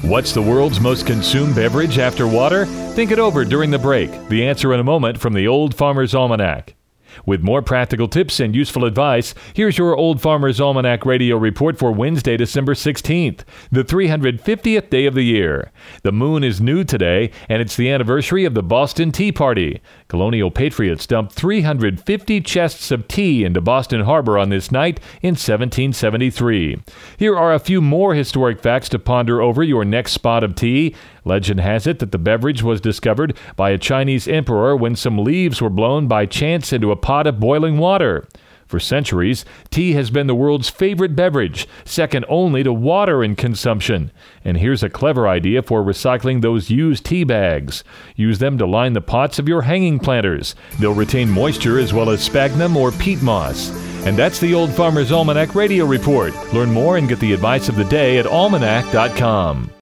What's the world's most consumed beverage after water? Think it over during the break. The answer in a moment from the Old Farmer's Almanac. With more practical tips and useful advice, here's your Old Farmer's Almanac radio report for Wednesday, December 16th, the 350th day of the year. The moon is new today, and it's the anniversary of the Boston Tea Party. Colonial patriots dumped 350 chests of tea into Boston Harbor on this night in 1773. Here are a few more historic facts to ponder over your next spot of tea. Legend has it that the beverage was discovered by a Chinese emperor when some leaves were blown by chance into a pot of boiling water. For centuries, tea has been the world's favorite beverage, second only to water in consumption. And here's a clever idea for recycling those used tea bags. Use them to line the pots of your hanging planters. They'll retain moisture as well as sphagnum or peat moss. And that's the Old Farmer's Almanac Radio Report. Learn more and get the advice of the day at almanac.com.